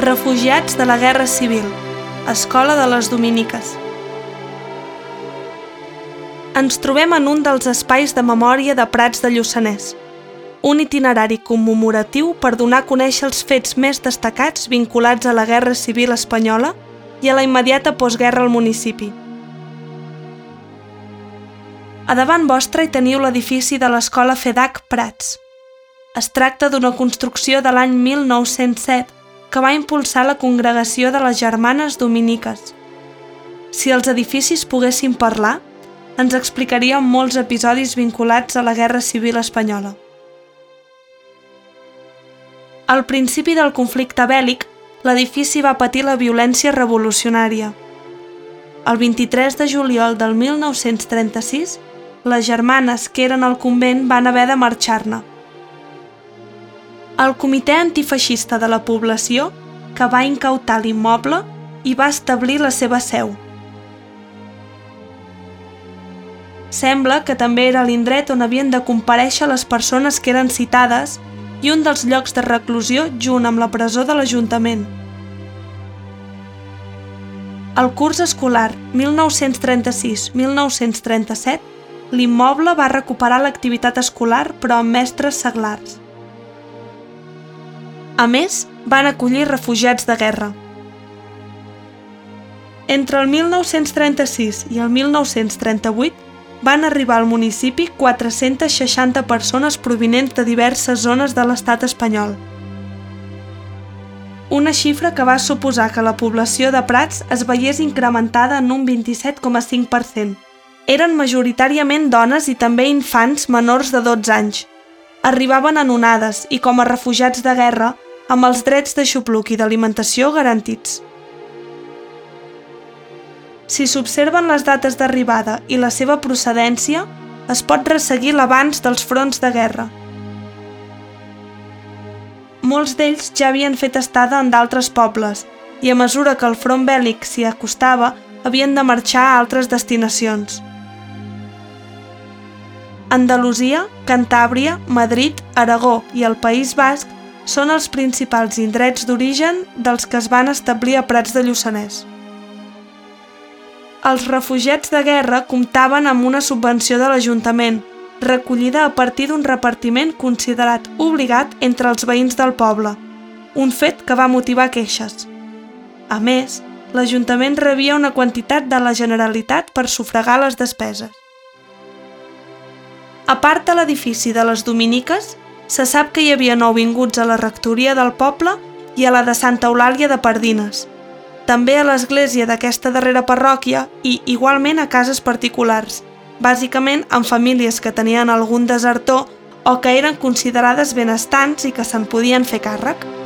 Refugiats de la Guerra Civil, Escola de les Dominiques. Ens trobem en un dels espais de memòria de Prats de Lluçanès, un itinerari commemoratiu per donar a conèixer els fets més destacats vinculats a la Guerra Civil espanyola i a la immediata postguerra al municipi. A davant vostre hi teniu l'edifici de l'Escola FEDAC Prats. Es tracta d'una construcció de l'any 1907 que va impulsar la Congregació de les Germanes Dominiques. Si els edificis poguessin parlar, ens explicarien molts episodis vinculats a la Guerra Civil espanyola. Al principi del conflicte bèl·lic, l'edifici va patir la violència revolucionària. El 23 de juliol del 1936, les germanes que eren al convent van haver de marxar-ne. El comitè antifeixista de la població, que va incautar l'immoble, hi va establir la seva seu. Sembla que també era l'indret on havien de comparèixer les persones que eren citades i un dels llocs de reclusió junt amb la presó de l'Ajuntament. Al curs escolar 1936-1937, l'immoble va recuperar l'activitat escolar però amb mestres seglars. A més, van acollir refugiats de guerra. Entre el 1936 i el 1938 van arribar al municipi 460 persones provinents de diverses zones de l'estat espanyol. Una xifra que va suposar que la població de Prats es veiés incrementada en un 27,5%. Eren majoritàriament dones i també infants menors de 12 anys. Arribaven en onades i com a refugiats de guerra, amb els drets d'aixopluc i d'alimentació garantits. Si s'observen les dates d'arribada i la seva procedència, es pot resseguir l'abans dels fronts de guerra. Molts d'ells ja havien fet estada en d'altres pobles i a mesura que el front bèl·lic s'hi acostava, havien de marxar a altres destinacions. Andalusia, Cantàbria, Madrid, Aragó i el País Basc són els principals indrets d'origen dels que es van establir a Prats de Lluçanès. Els refugiats de guerra comptaven amb una subvenció de l'Ajuntament, recollida a partir d'un repartiment considerat obligat entre els veïns del poble, un fet que va motivar queixes. A més, l'Ajuntament rebia una quantitat de la Generalitat per sufragar les despeses. A part de l'edifici de les Dominiques, se sap que hi havia nouvinguts a la rectoria del poble i a la de Santa Eulàlia de Pardines, també a l'església d'aquesta darrera parròquia i, igualment, a cases particulars, bàsicament amb famílies que tenien algun desertor o que eren considerades benestants i que se'n podien fer càrrec.